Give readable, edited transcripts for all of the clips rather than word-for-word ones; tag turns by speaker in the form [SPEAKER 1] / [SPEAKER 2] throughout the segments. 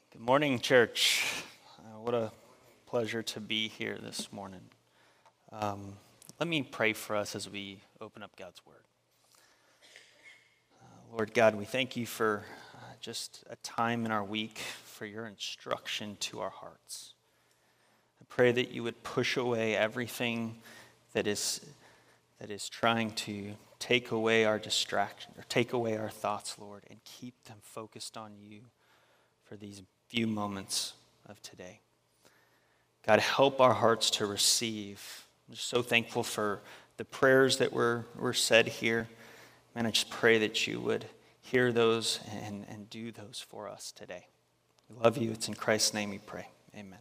[SPEAKER 1] Good morning, church. What a pleasure to be here this morning. Let me pray for us as we open up God's Word. Lord God, we thank you for just a time in our week for your instruction to our hearts. I pray that you would push away everything that is trying to take away our distraction or take away our thoughts, Lord, and keep them focused on you for these few moments of today. God, help our hearts to receive. I'm just so thankful for the prayers that were said here. Man, I just pray that you would hear those and do those for us today. We love you. It's in Christ's name we pray. Amen.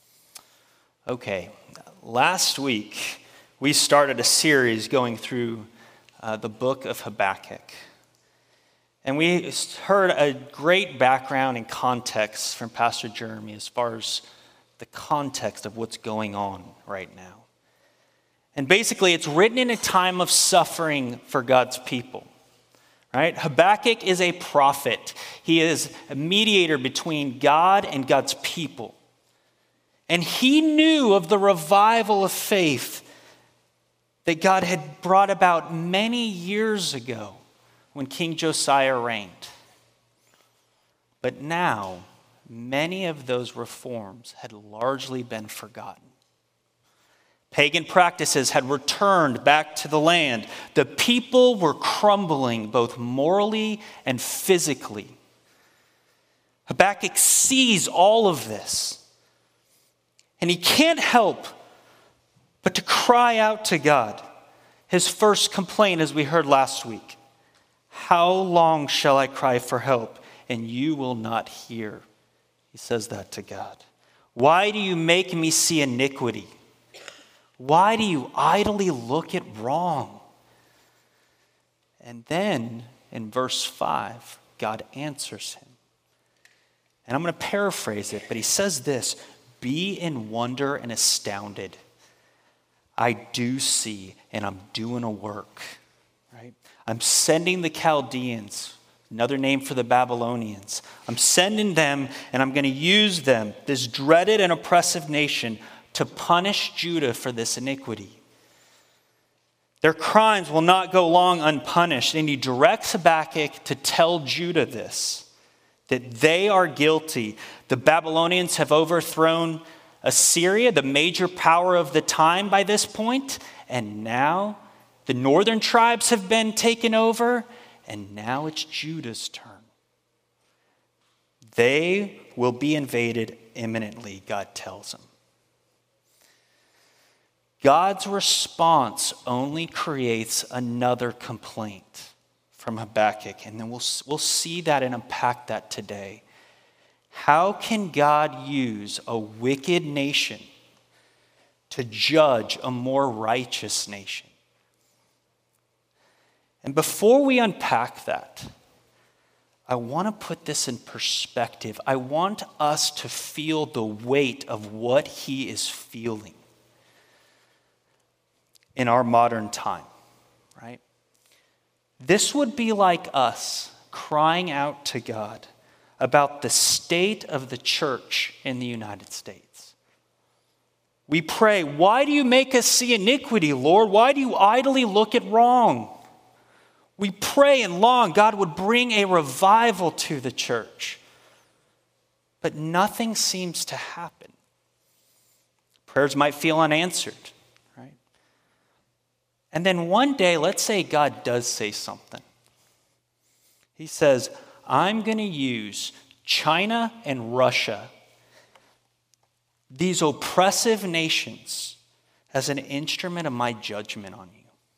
[SPEAKER 1] Okay, last week we started a series going through the book of Habakkuk. And we heard a great background and context from Pastor Jeremy as far as the context of what's going on right now. And basically, it's written in a time of suffering for God's people, right? Habakkuk is a prophet. He is a mediator between God and God's people. And he knew of the revival of faith that God had brought about many years ago when King Josiah reigned. But now, many of those reforms had largely been forgotten. Pagan practices had returned back to the land. The people were crumbling both morally and physically. Habakkuk sees all of this, and he can't help but to cry out to God. His first complaint, as we heard last week, "How long shall I cry for help, and you will not hear?" He says that to God. "Why do you make me see iniquity? Why do you idly look at wrong?" And then in verse 5, God answers him. And I'm going to paraphrase it, but he says this: "Be in wonder and astounded. I do see, and I'm doing a work." Right? I'm sending the Chaldeans, another name for the Babylonians. I'm sending them, and I'm going to use them, this dreaded and oppressive nation, to punish Judah for this iniquity. Their crimes will not go long unpunished. And he directs Habakkuk to tell Judah this, that they are guilty. The Babylonians have overthrown Assyria, the major power of the time by this point, and now the northern tribes have been taken over, and now it's Judah's turn. They will be invaded imminently, God tells them. God's response only creates another complaint from Habakkuk, and then we'll see that and unpack that today. How can God use a wicked nation to judge a more righteous nation? And before we unpack that, I want to put this in perspective. I want us to feel the weight of what he is feeling in our modern time, right? This would be like us crying out to God about the state of the church in the United States. We pray, "Why do you make us see iniquity, Lord? Why do you idly look at wrong?" We pray and long God would bring a revival to the church. But nothing seems to happen. Prayers might feel unanswered, right? And then one day, let's say God does say something. He says, "I'm going to use China and Russia, these oppressive nations, as an instrument of my judgment on you.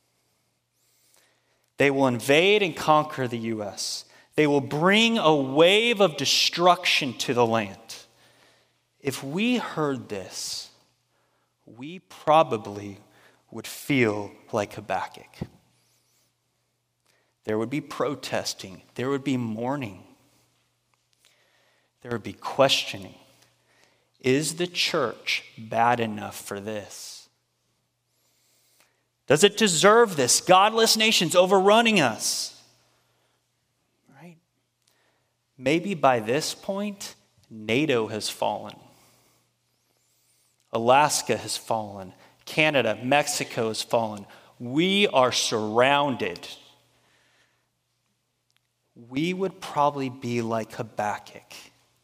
[SPEAKER 1] They will invade and conquer the U.S. They will bring a wave of destruction to the land." If we heard this, we probably would feel like Habakkuk. There would be protesting. There would be mourning. There would be questioning. Is the church bad enough for this? Does it deserve this? Godless nations overrunning us. Right? Maybe by this point, NATO has fallen. Alaska has fallen. Canada, Mexico has fallen. We are surrounded. We would probably be like Habakkuk.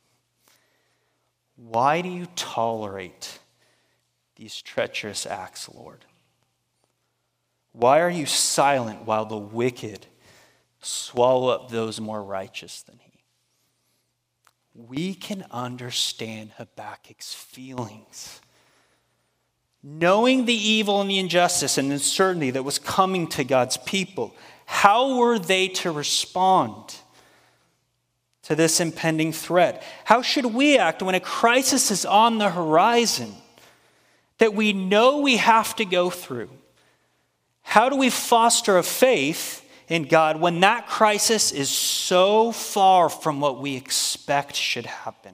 [SPEAKER 1] Why do you tolerate these treacherous acts, Lord? Why are you silent while the wicked swallow up those more righteous than he? We can understand Habakkuk's feelings. Knowing the evil and the injustice and uncertainty that was coming to God's people, how were they to respond to this impending threat? How should we act when a crisis is on the horizon that we know we have to go through? How do we foster a faith in God when that crisis is so far from what we expect should happen?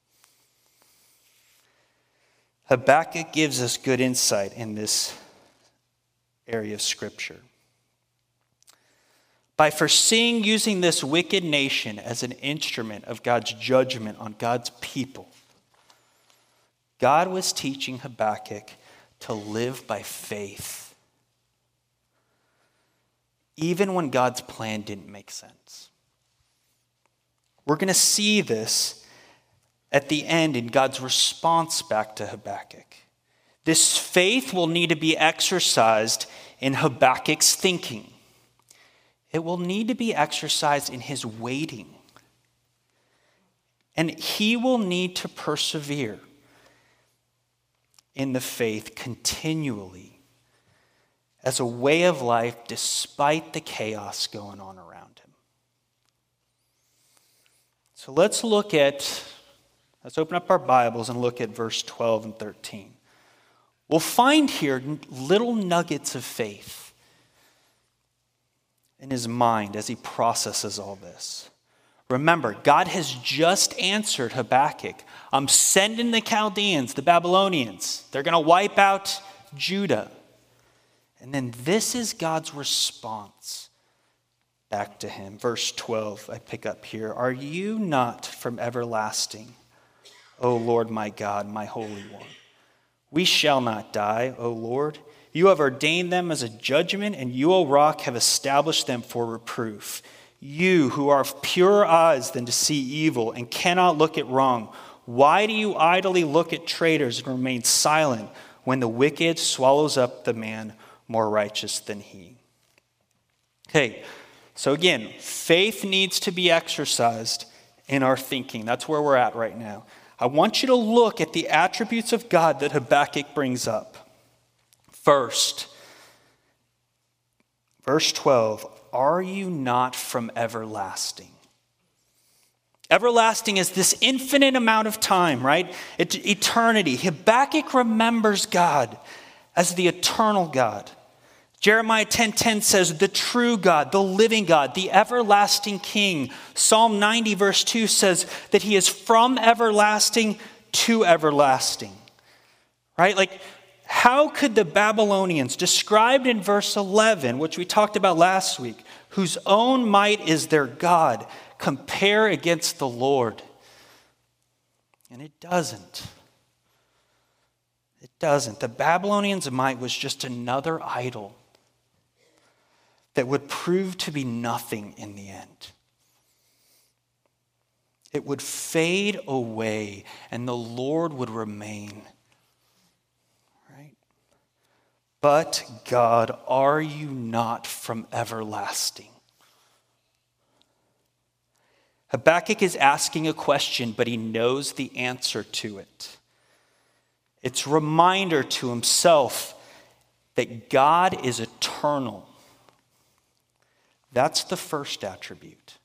[SPEAKER 1] Habakkuk gives us good insight in this area of Scripture. By foreseeing using this wicked nation as an instrument of God's judgment on God's people, God was teaching Habakkuk to live by faith, even when God's plan didn't make sense. We're going to see this at the end in God's response back to Habakkuk. This faith will need to be exercised in Habakkuk's thinking. It will need to be exercised in his waiting. And he will need to persevere in the faith continually as a way of life despite the chaos going on around him. So let's open up our Bibles and look at verse 12 and 13. We'll find here little nuggets of faith in his mind as he processes all this. Remember, God has just answered Habakkuk. I'm sending the Chaldeans, the Babylonians. They're going to wipe out Judah. And then this is God's response back to him. Verse 12, I pick up here. Are you not from everlasting, O Lord my God, my Holy One? We shall not die, O Lord. You have ordained them as a judgment, and you, O rock, have established them for reproof. You who are of purer eyes than to see evil and cannot look at wrong, why do you idly look at traitors and remain silent when the wicked swallows up the man more righteous than he? Okay, so again, faith needs to be exercised in our thinking. That's where we're at right now. I want you to look at the attributes of God that Habakkuk brings up. First, verse 12, are you not from everlasting? Everlasting is this infinite amount of time, right? It's eternity. Habakkuk remembers God as the eternal God. Jeremiah 10:10 says, the true God, the living God, the everlasting King. Psalm 90 verse 2 says that he is from everlasting to everlasting, right? Like, how could the Babylonians, described in verse 11, which we talked about last week, whose own might is their God, compare against the Lord? And it doesn't. It doesn't. The Babylonians' might was just another idol that would prove to be nothing in the end. It would fade away and the Lord would remain. Right? But God, are you not from everlasting? Habakkuk is asking a question, but he knows the answer to it. It's a reminder to himself that God is eternal. That's the first attribute.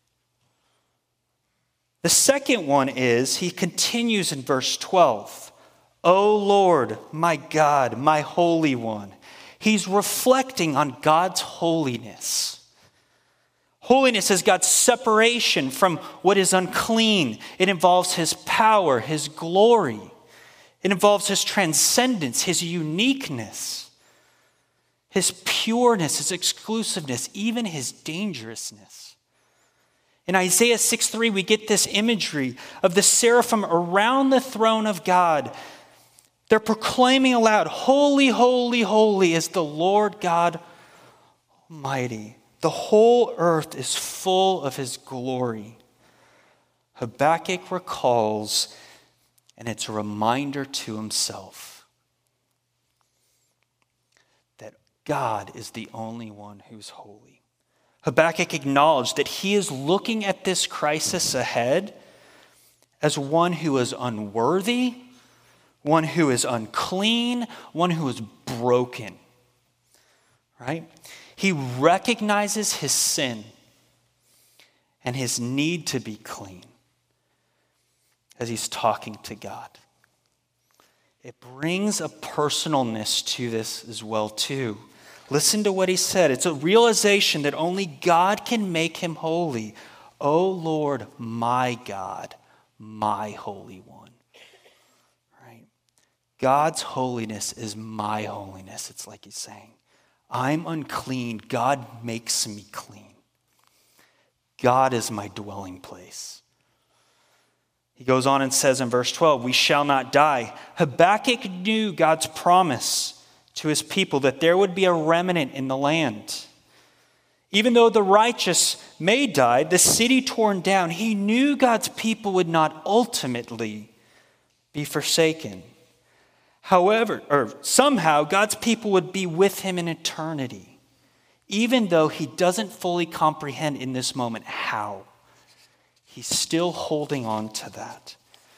[SPEAKER 1] The second one is, he continues in verse 12. O Lord, my God, my Holy One. He's reflecting on God's holiness. Holiness is God's separation from what is unclean. It involves his power, his glory. It involves his transcendence, his uniqueness, his pureness, his exclusiveness, even his dangerousness. In Isaiah 6:3, we get this imagery of the seraphim around the throne of God. They're proclaiming aloud, "Holy, holy, holy is the Lord God Almighty. The whole earth is full of his glory." Habakkuk recalls, and it's a reminder to himself, that God is the only one who's holy. Habakkuk acknowledged that he is looking at this crisis ahead as one who is unworthy, one who is unclean, one who is broken. Right? He recognizes his sin and his need to be clean as he's talking to God. It brings a personalness to this as well, too. Listen to what he said. It's a realization that only God can make him holy. "O Lord, my God, my Holy One." Right? God's holiness is my holiness. It's like he's saying, I'm unclean. God makes me clean. God is my dwelling place. He goes on and says in verse 12, "We shall not die." Habakkuk knew God's promise to his people that there would be a remnant in the land. Even though the righteous may die, the city torn down, he knew God's people would not ultimately be forsaken. However, or somehow, God's people would be with him in eternity, even though he doesn't fully comprehend in this moment how. He's still holding on to that.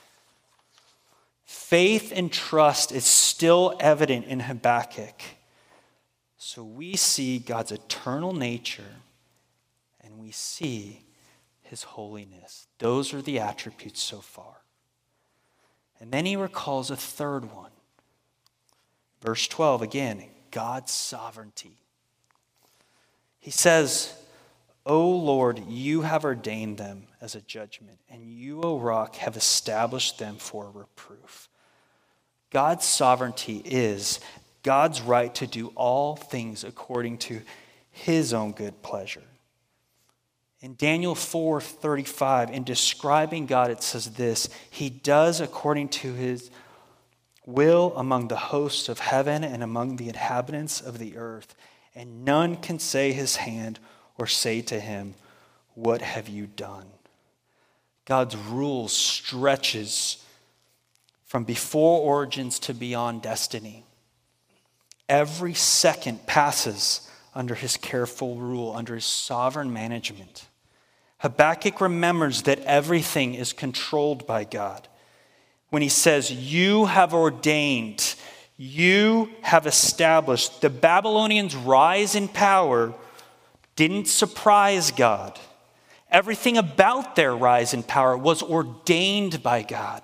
[SPEAKER 1] Faith and trust is still evident in Habakkuk. So we see God's eternal nature and we see his holiness. Those are the attributes so far. And then he recalls a third one. Verse 12, again, God's sovereignty. He says, "O Lord, you have ordained them as a judgment, and you, O rock, have established them for a reproof." God's sovereignty is God's right to do all things according to his own good pleasure. In Daniel 4:35, in describing God, it says this: "He does according to his will among the hosts of heaven and among the inhabitants of the earth, and none can say his hand or say to him, 'What have you done?'" God's rule stretches from before origins to beyond destiny. Every second passes under his careful rule, under his sovereign management. Habakkuk remembers that everything is controlled by God. When he says, "You have ordained, you have established," the Babylonians' rise in power didn't surprise God. Everything about their rise in power was ordained by God.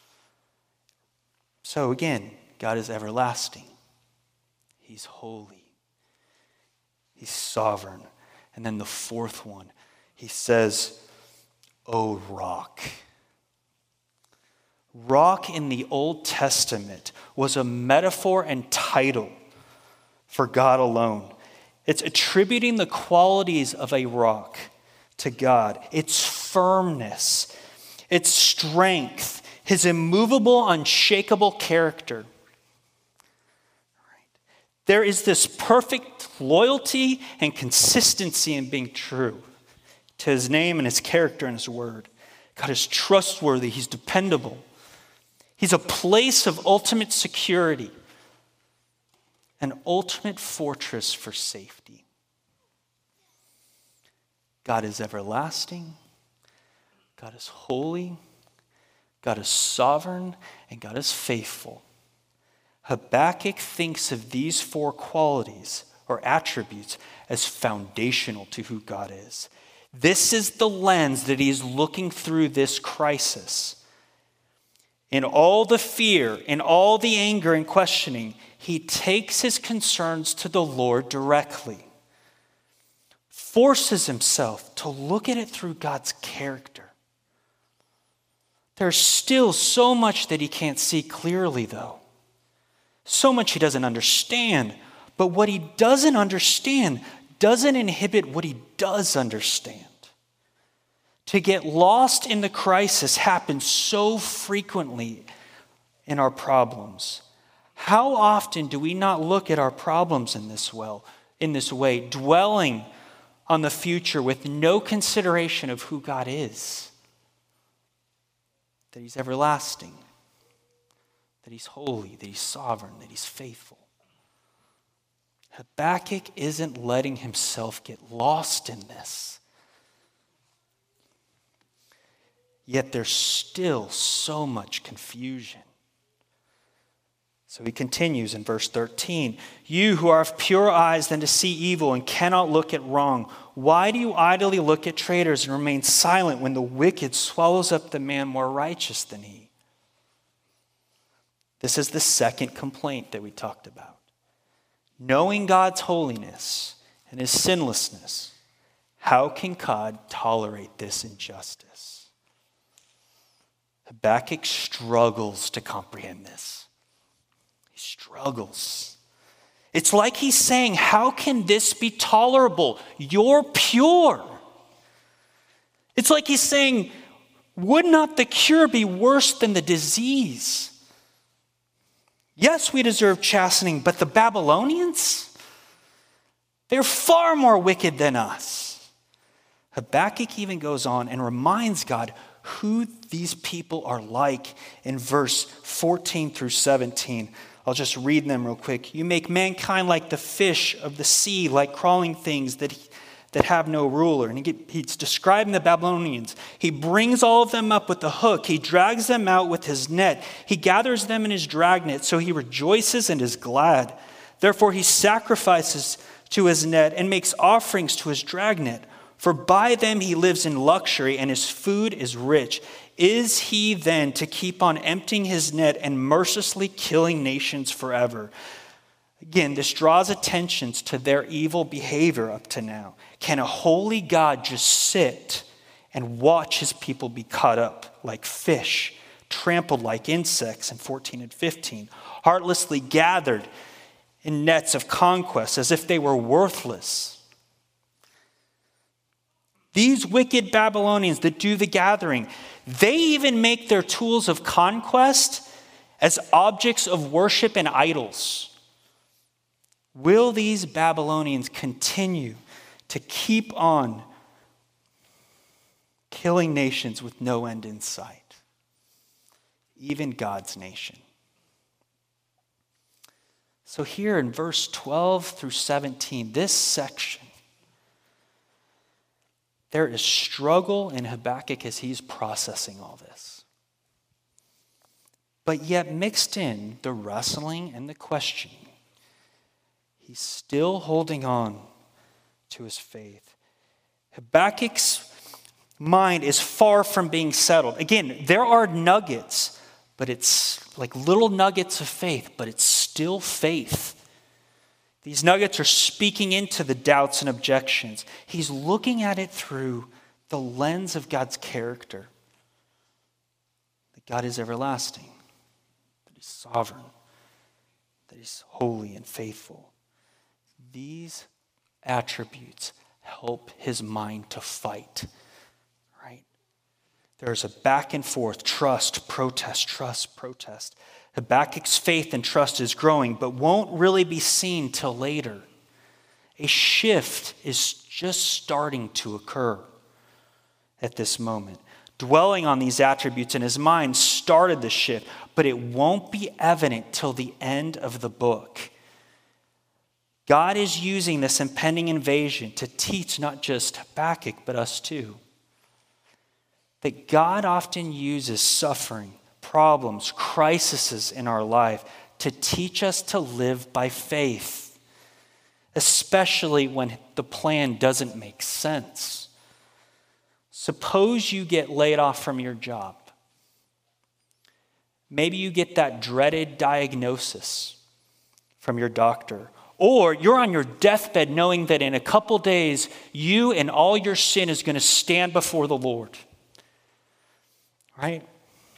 [SPEAKER 1] So again, God is everlasting. He's holy. He's sovereign. And then the fourth one, he says, "O rock." Rock in the Old Testament was a metaphor and title for God alone. It's attributing the qualities of a rock to God, its firmness, its strength, his immovable, unshakable character. There is this perfect loyalty and consistency in being true to his name and his character and his word. God is trustworthy. He's dependable. He's a place of ultimate security, an ultimate fortress for safety. God is everlasting. God is holy. God is sovereign, and God is faithful. Habakkuk thinks of these four qualities or attributes as foundational to who God is. This is the lens that he is looking through this crisis. In all the fear, in all the anger and questioning, he takes his concerns to the Lord directly, forces himself to look at it through God's character. There's still so much that he can't see clearly, though. So much he doesn't understand. But what he doesn't understand doesn't inhibit what he does understand. To get lost in the crisis happens so frequently in our problems. How often do we not look at our problems in this way, dwelling on the future with no consideration of who God is? That he's everlasting, that he's holy, that he's sovereign, that he's faithful. Habakkuk isn't letting himself get lost in this. Yet there's still so much confusion. So he continues in verse 13. You who are of pure eyes than to see evil and cannot look at wrong, why do you idly look at traitors and remain silent when the wicked swallows up the man more righteous than he? This is the second complaint that we talked about. Knowing God's holiness and his sinlessness, how can God tolerate this injustice? Habakkuk struggles to comprehend this. He struggles. It's like he's saying, how can this be tolerable? You're pure. It's like he's saying, would not the cure be worse than the disease? Yes, we deserve chastening, but the Babylonians, they're far more wicked than us. Habakkuk even goes on and reminds God who these people are like in verse 14 through 17. I'll just read them real quick. You make mankind like the fish of the sea, like crawling things that have no ruler. And he's describing the Babylonians. He brings all of them up with the hook. He drags them out with his net. He gathers them in his dragnet, so he rejoices and is glad. Therefore he sacrifices to his net and makes offerings to his dragnet. For by them he lives in luxury and his food is rich. Is he then to keep on emptying his net and mercilessly killing nations forever? Again, this draws attention to their evil behavior up to now. Can a holy God just sit and watch his people be caught up like fish, trampled like insects in 14 and 15, heartlessly gathered in nets of conquest as if they were worthless? These wicked Babylonians that do the gathering, they even make their tools of conquest as objects of worship and idols. Will these Babylonians continue to keep on killing nations with no end in sight? Even God's nation. So here in verse 12 through 17, this section, there is struggle in Habakkuk as he's processing all this. But yet mixed in the wrestling and the questioning, he's still holding on to his faith. Habakkuk's mind is far from being settled. Again, there are nuggets, but it's like little nuggets of faith, but it's still faith. These nuggets are speaking into the doubts and objections. He's looking at it through the lens of God's character. That God is everlasting, that he's sovereign, that he's holy and faithful. These attributes help his mind to fight, right? There's a back and forth, trust, protest. Habakkuk's faith and trust is growing, but won't really be seen till later. A shift is just starting to occur at this moment. Dwelling on these attributes in his mind started the shift, but it won't be evident till the end of the book. God is using this impending invasion to teach not just Habakkuk, but us too. That God often uses suffering, problems, crises in our life to teach us to live by faith, especially when the plan doesn't make sense. Suppose you get laid off from your job. Maybe you get that dreaded diagnosis from your doctor. Or you're on your deathbed knowing that in a couple days, you and all your sin is going to stand before the Lord. Right?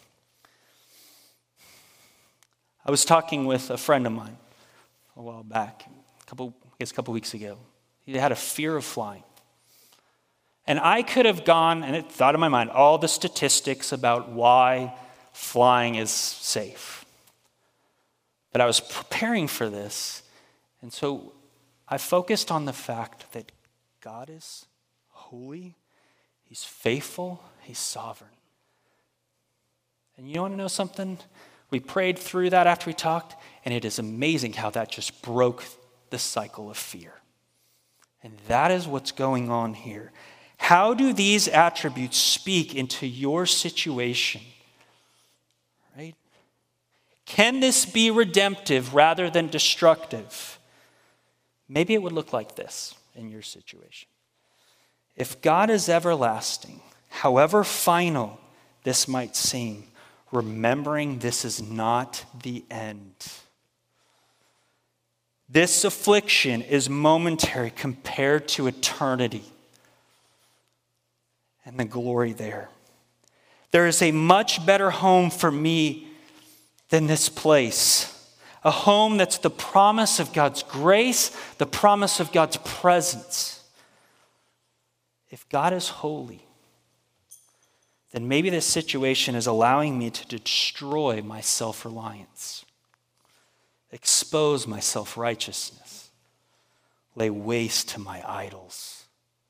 [SPEAKER 1] I was talking with a friend of mine a while back, a couple weeks ago. He had a fear of flying. And I could have gone and thought in my mind all the statistics about why flying is safe. But I was preparing for this, and so I focused on the fact that God is holy, He's faithful, He's sovereign. And you want to know something? We prayed through that after we talked, and it is amazing how that just broke the cycle of fear. And that is what's going on here. How do these attributes speak into your situation? Right? Can this be redemptive rather than destructive? Maybe it would look like this in your situation. If God is everlasting, however final this might seem, remembering this is not the end. This affliction is momentary compared to eternity and the glory there. There is a much better home for me than this place. A home that's the promise of God's grace, the promise of God's presence. If God is holy, then maybe this situation is allowing me to destroy my self-reliance, expose my self-righteousness, lay waste to my idols.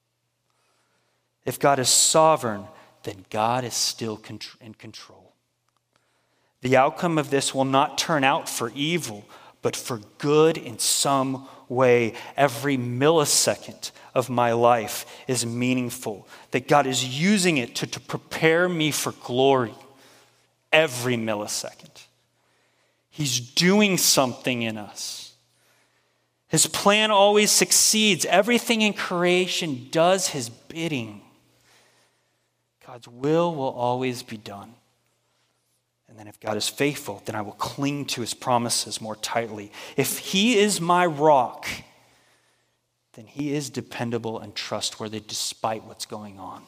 [SPEAKER 1] If God is sovereign, then God is still in control. The outcome of this will not turn out for evil, but for good in some way. Every millisecond of my life is meaningful, that God is using it to prepare me for glory. Every millisecond. He's doing something in us. His plan always succeeds. Everything in creation does His bidding. God's will always be done. And then if God is faithful, then I will cling to His promises more tightly. If He is my rock, then He is dependable and trustworthy despite what's going on.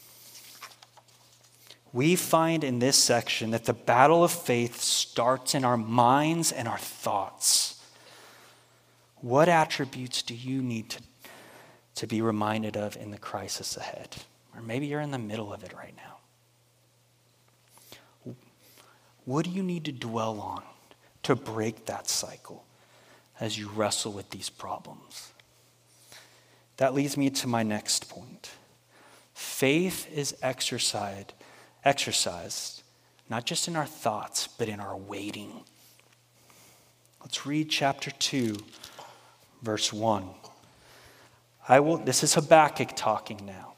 [SPEAKER 1] We find in this section that the battle of faith starts in our minds and our thoughts. What attributes do you need to be reminded of in the crisis ahead? Or maybe you're in the middle of it right now. What do you need to dwell on to break that cycle as you wrestle with these problems? That leads me to my next point. Faith is exercised not just in our thoughts, but in our waiting. Let's read chapter 2, verse 1. This is Habakkuk talking now.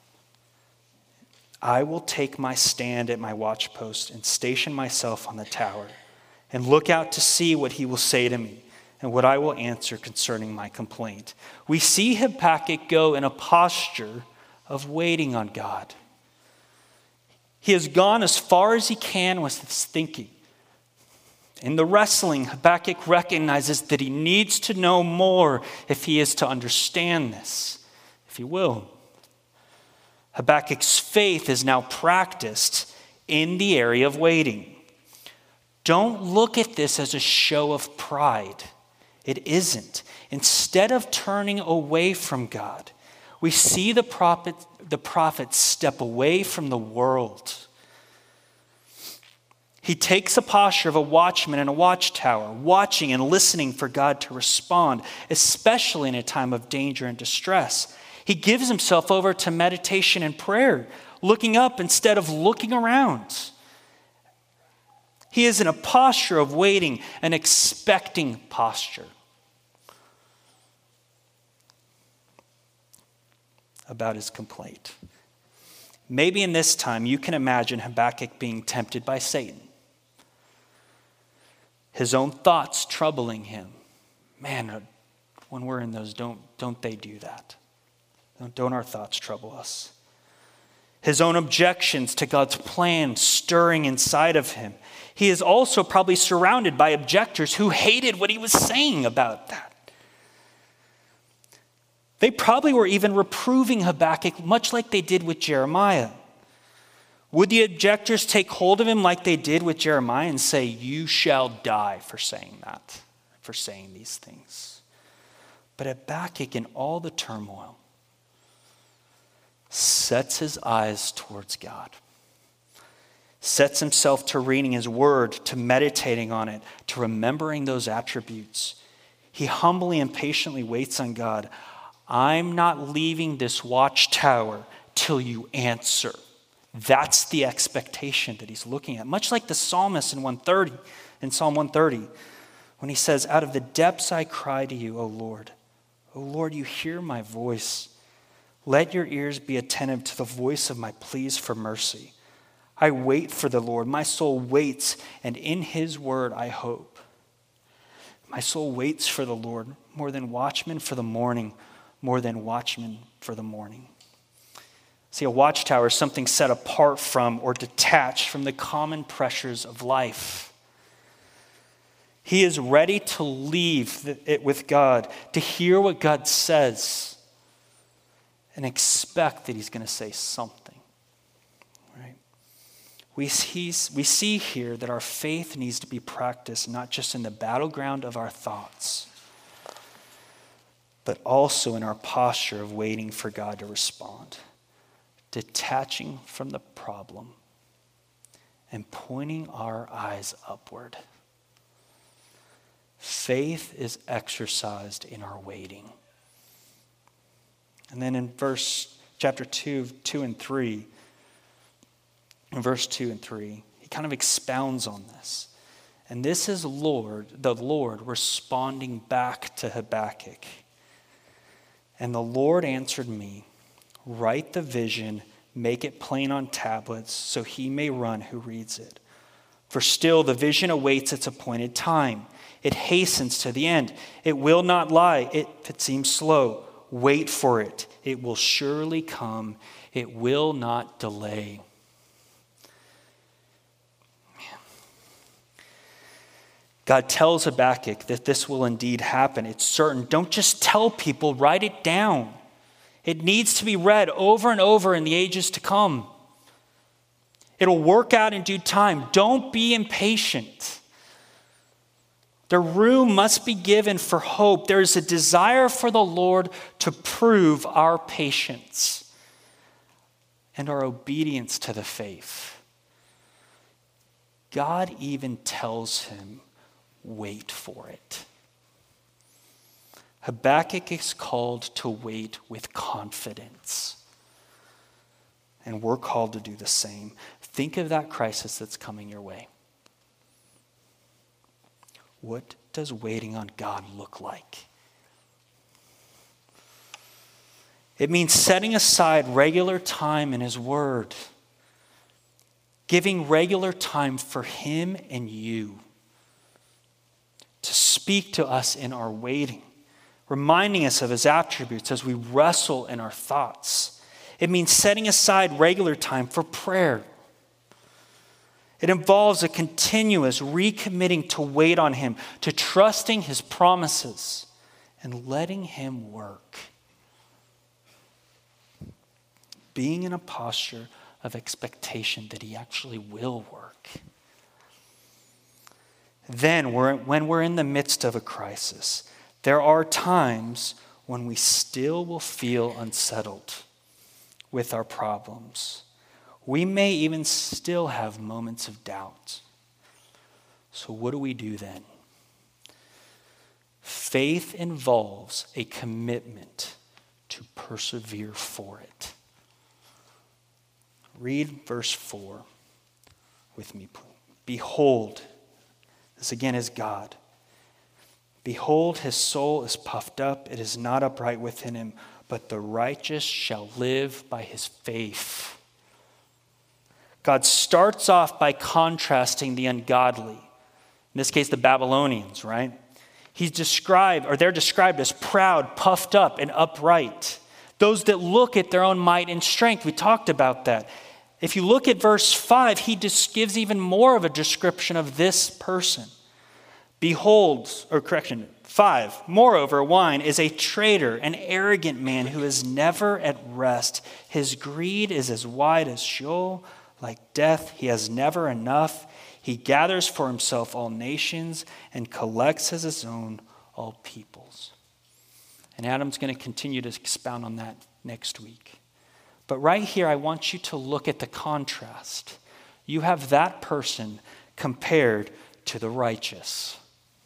[SPEAKER 1] I will take my stand at my watchpost and station myself on the tower and look out to see what he will say to me and what I will answer concerning my complaint. We see Habakkuk go in a posture of waiting on God. He has gone as far as he can with his thinking. In the wrestling, Habakkuk recognizes that he needs to know more if he is to understand this, if he will. Habakkuk's faith is now practiced in the area of waiting. Don't look at this as a show of pride. It isn't. Instead of turning away from God, we see the prophet step away from the world. He takes a posture of a watchman in a watchtower, watching and listening for God to respond, especially in a time of danger and distress. He gives himself over to meditation and prayer, looking up instead of looking around. He is in a posture of waiting, an expecting posture. About his complaint. Maybe in this time you can imagine Habakkuk being tempted by Satan. His own thoughts troubling him. Man, when we're in those, don't they do that? Don't our thoughts trouble us? His own objections to God's plan stirring inside of him. He is also probably surrounded by objectors who hated what he was saying about that. They probably were even reproving Habakkuk, much like they did with Jeremiah. Would the objectors take hold of him like they did with Jeremiah and say, "You shall die for saying that, for saying these things"? But Habakkuk, in all the turmoil, sets his eyes towards God, sets himself to reading his word, to meditating on it, to remembering those attributes. He humbly and patiently waits on God. I'm not leaving this watchtower till you answer. That's the expectation that he's looking at. Much like the psalmist in Psalm 130, when he says, out of the depths I cry to you, O Lord. O Lord, you hear my voice. Let your ears be attentive to the voice of my pleas for mercy. I wait for the Lord. My soul waits, and in his word I hope. My soul waits for the Lord more than watchmen for the morning, more than watchmen for the morning. See, a watchtower is something set apart from or detached from the common pressures of life. He is ready to leave it with God, to hear what God says, and expect that he's going to say something. Right? We see here that our faith needs to be practiced not just in the battleground of our thoughts, but also in our posture of waiting for God to respond, detaching from the problem and pointing our eyes upward. Faith is exercised in our waiting. And then in chapter 2 and 3, in verse 2 and 3, he kind of expounds on this. And this is the Lord responding back to Habakkuk. And the Lord answered me, write the vision, make it plain on tablets, so he may run who reads it. For still the vision awaits its appointed time. It hastens to the end. It will not lie. If it seems slow, wait for it. It will surely come. It will not delay. Man. God tells Habakkuk that this will indeed happen. It's certain. Don't just tell people, write it down. It needs to be read over and over in the ages to come. It'll work out in due time. Don't be impatient. The room must be given for hope. There is a desire for the Lord to prove our patience and our obedience to the faith. God even tells him, wait for it. Habakkuk is called to wait with confidence. And we're called to do the same. Think of that crisis that's coming your way. What does waiting on God look like? It means setting aside regular time in his word, giving regular time for him and you to speak to us in our waiting, reminding us of his attributes as we wrestle in our thoughts. It means setting aside regular time for prayer. It involves a continuous recommitting to wait on him, to trusting his promises and letting him work. Being in a posture of expectation that he actually will work. Then, when we're in the midst of a crisis, there are times when we still will feel unsettled with our problems. We may even still have moments of doubt. So what do we do then? Faith involves a commitment to persevere for it. Read verse 4 with me, please. Behold, this again is God. Behold, his soul is puffed up. It is not upright within him, but the righteous shall live by his faith. God starts off by contrasting the ungodly. In this case, the Babylonians, right? They're described as proud, puffed up, and upright. Those that look at their own might and strength. We talked about that. If you look at verse 5, he just gives even more of a description of this person. 5, moreover, wine is a traitor, an arrogant man who is never at rest. His greed is as wide as Sheol. Like death, he has never enough. He gathers for himself all nations and collects as his own all peoples. And Adam's going to continue to expound on that next week. But right here, I want you to look at the contrast. You have that person compared to the righteous.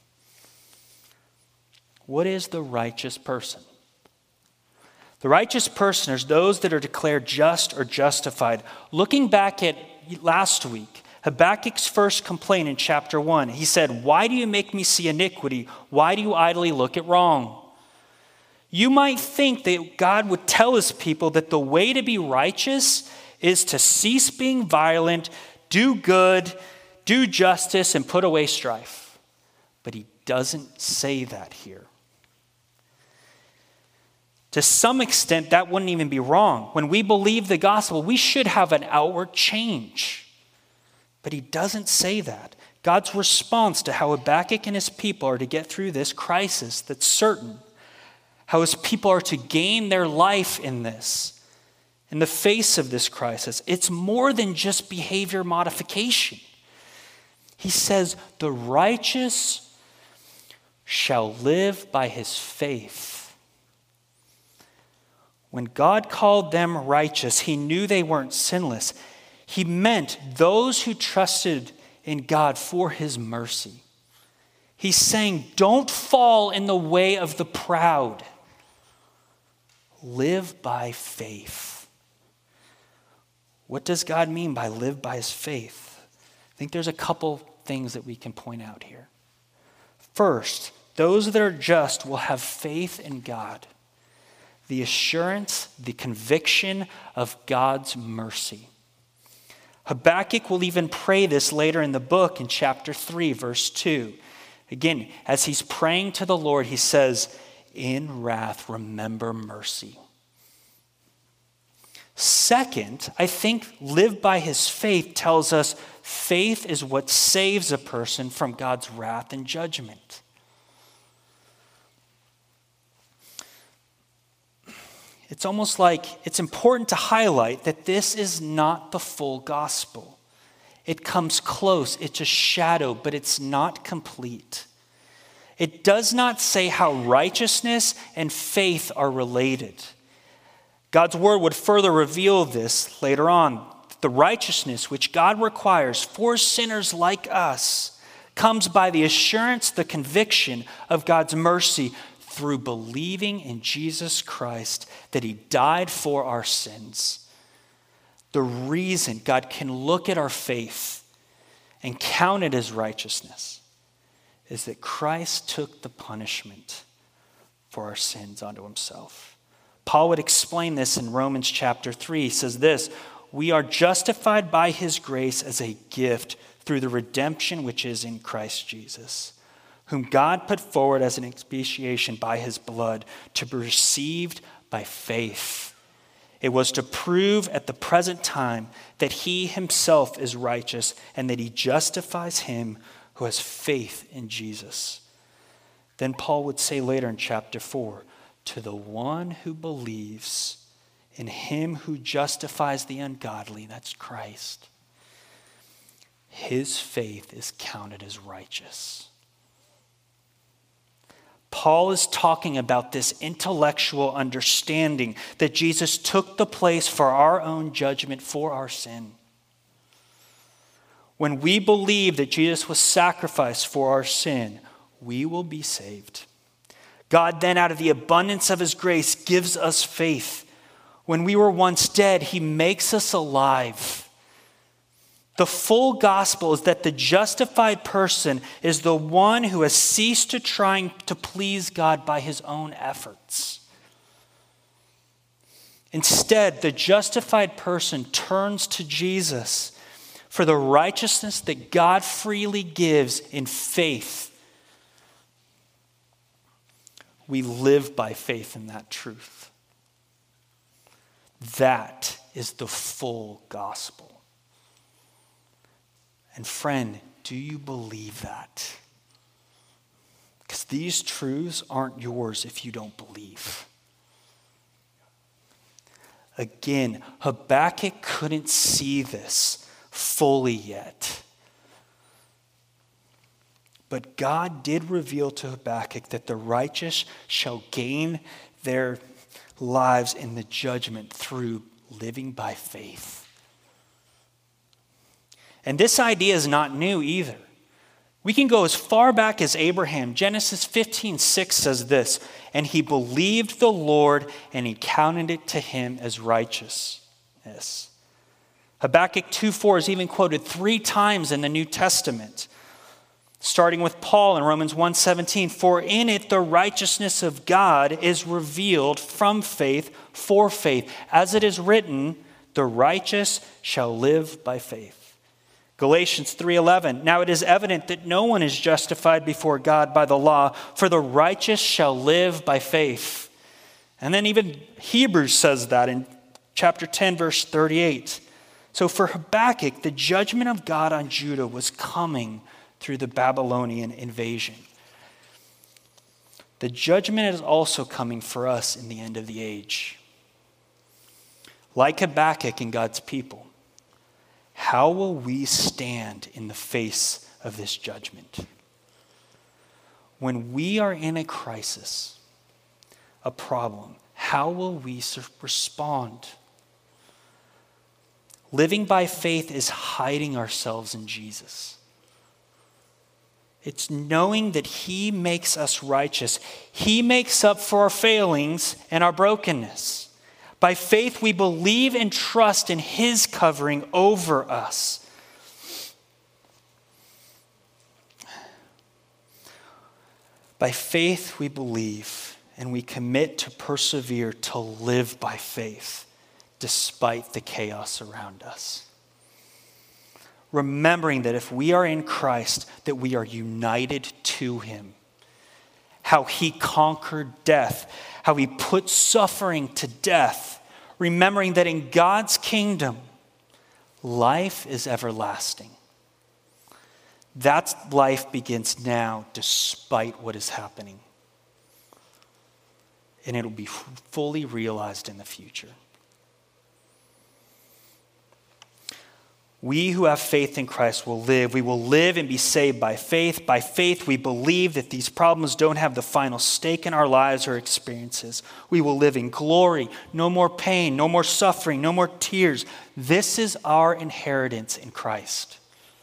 [SPEAKER 1] What is the righteous person? The righteous person is those that are declared just or justified. Looking back at last week, Habakkuk's first complaint in chapter 1, he said, "Why do you make me see iniquity? Why do you idly look at wrong?" You might think that God would tell his people that the way to be righteous is to cease being violent, do good, do justice, and put away strife. But he doesn't say that here. To some extent, that wouldn't even be wrong. When we believe the gospel, we should have an outward change. But he doesn't say that. God's response to how Habakkuk and his people are to get through this crisis that's certain, how his people are to gain their life in this, in the face of this crisis, it's more than just behavior modification. He says, the righteous shall live by his faith. When God called them righteous, he knew they weren't sinless. He meant those who trusted in God for his mercy. He's saying, don't fall in the way of the proud. Live by faith. What does God mean by live by his faith? I think there's a couple things that we can point out here. First, those that are just will have faith in God. The assurance, the conviction of God's mercy. Habakkuk will even pray this later in the book in chapter 3, verse 2. Again, as he's praying to the Lord, he says, in wrath, remember mercy. Second, I think live by his faith tells us faith is what saves a person from God's wrath and judgment. It's almost like it's important to highlight that this is not the full gospel. It comes close. It's a shadow, but it's not complete. It does not say how righteousness and faith are related. God's word would further reveal this later on. The righteousness which God requires for sinners like us comes by the assurance, the conviction of God's mercy through believing in Jesus Christ, that he died for our sins. The reason God can look at our faith and count it as righteousness is that Christ took the punishment for our sins onto himself. Paul would explain this in Romans chapter 3. He says this, we are justified by his grace as a gift through the redemption which is in Christ Jesus, whom God put forward as an expiation by his blood to be received by faith. It was to prove at the present time that he himself is righteous and that he justifies him who has faith in Jesus. Then Paul would say later in chapter 4, to the one who believes in him who justifies the ungodly, that's Christ, his faith is counted as righteous. Paul is talking about this intellectual understanding that Jesus took the place for our own judgment for our sin. When we believe that Jesus was sacrificed for our sin, we will be saved. God then, out of the abundance of his grace, gives us faith. When we were once dead, he makes us alive. The full gospel is that the justified person is the one who has ceased to trying to please God by his own efforts. Instead, the justified person turns to Jesus for the righteousness that God freely gives in faith. We live by faith in that truth. That is the full gospel. And friend, do you believe that? Because these truths aren't yours if you don't believe. Again, Habakkuk couldn't see this fully yet. But God did reveal to Habakkuk that the righteous shall gain their lives in the judgment through living by faith. And this idea is not new either. We can go as far back as Abraham. Genesis 15:6 says this, "And he believed the Lord, and he counted it to him as righteousness." Habakkuk 2:4 is even quoted 3 times in the New Testament, starting with Paul in Romans 1:17, "For in it the righteousness of God is revealed from faith for faith. As it is written, the righteous shall live by faith." Galatians 3:11, "Now it is evident that no one is justified before God by the law, for the righteous shall live by faith." And then even Hebrews says that in chapter 10, verse 38. So for Habakkuk, the judgment of God on Judah was coming through the Babylonian invasion. The judgment is also coming for us in the end of the age. Like Habakkuk and God's people, how will we stand in the face of this judgment? When we are in a crisis, a problem, how will we respond? Living by faith is hiding ourselves in Jesus. It's knowing that he makes us righteous. He makes up for our failings and our brokenness. By faith, we believe and trust in his covering over us. By faith, we believe and we commit to persevere to live by faith despite the chaos around us. Remembering that if we are in Christ, that we are united to him. How he conquered death, how he put suffering to death, remembering that in God's kingdom, life is everlasting. That life begins now despite what is happening. And it'll be fully realized in the future. We who have faith in Christ will live. We will live and be saved by faith. By faith, we believe that these problems don't have the final stake in our lives or experiences. We will live in glory. No more pain, no more suffering, no more tears. This is our inheritance in Christ.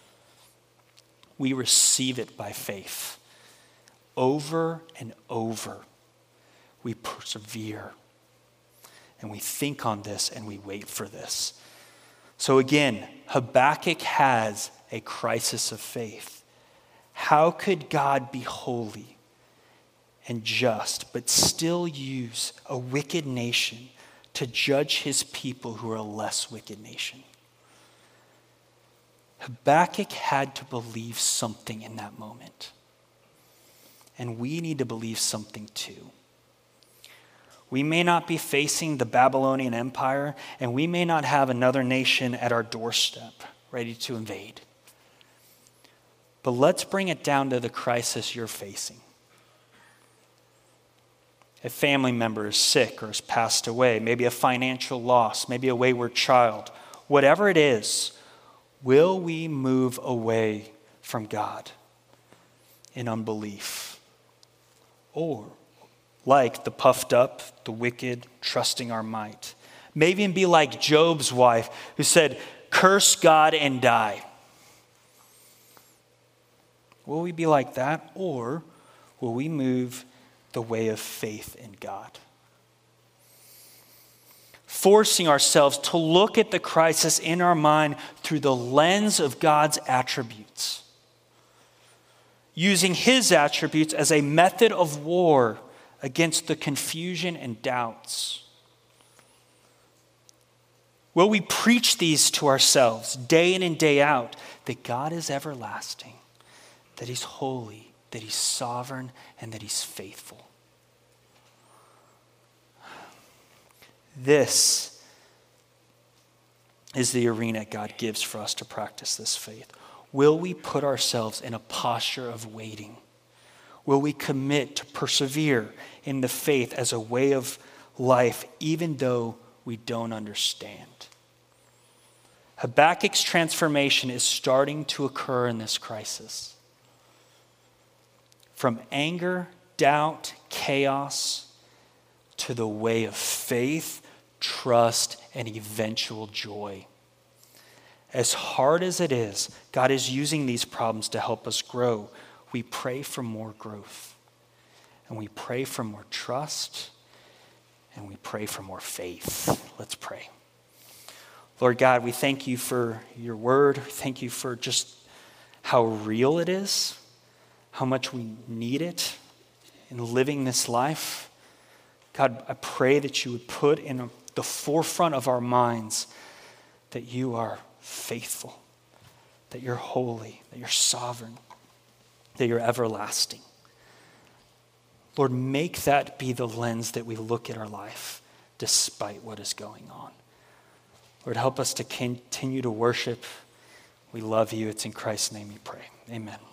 [SPEAKER 1] We receive it by faith. Over and over, we persevere. And we think on this and we wait for this. So again, Habakkuk has a crisis of faith. How could God be holy and just, but still use a wicked nation to judge his people who are a less wicked nation? Habakkuk had to believe something in that moment. And we need to believe something too. We may not be facing the Babylonian Empire, and we may not have another nation at our doorstep ready to invade. But let's bring it down to the crisis you're facing. A family member is sick or has passed away, maybe a financial loss, maybe a wayward child. Whatever it is, will we move away from God in unbelief? Or, like the puffed up, the wicked, trusting our might. Maybe even be like Job's wife who said, "Curse God and die." Will we be like that? Or will we move the way of faith in God? Forcing ourselves to look at the crisis in our mind through the lens of God's attributes. Using his attributes as a method of war against the confusion and doubts. Will we preach these to ourselves day in and day out, that God is everlasting, that he's holy, that he's sovereign, and that he's faithful? This is the arena God gives for us to practice this faith. Will we put ourselves in a posture of waiting? Will we commit to persevere in the faith as a way of life, even though we don't understand? Habakkuk's transformation is starting to occur in this crisis. From anger, doubt, chaos, to the way of faith, trust, and eventual joy. As hard as it is, God is using these problems to help us grow. We pray for more growth, and we pray for more trust, and we pray for more faith. Let's pray. Lord God, we thank you for your word. Thank you for just how real it is, how much we need it in living this life. God, I pray that you would put in the forefront of our minds that you are faithful, that you're holy, that you're sovereign, that you're everlasting. Lord, make that be the lens that we look at our life despite what is going on. Lord, help us to continue to worship. We love you. It's in Christ's name we pray. Amen.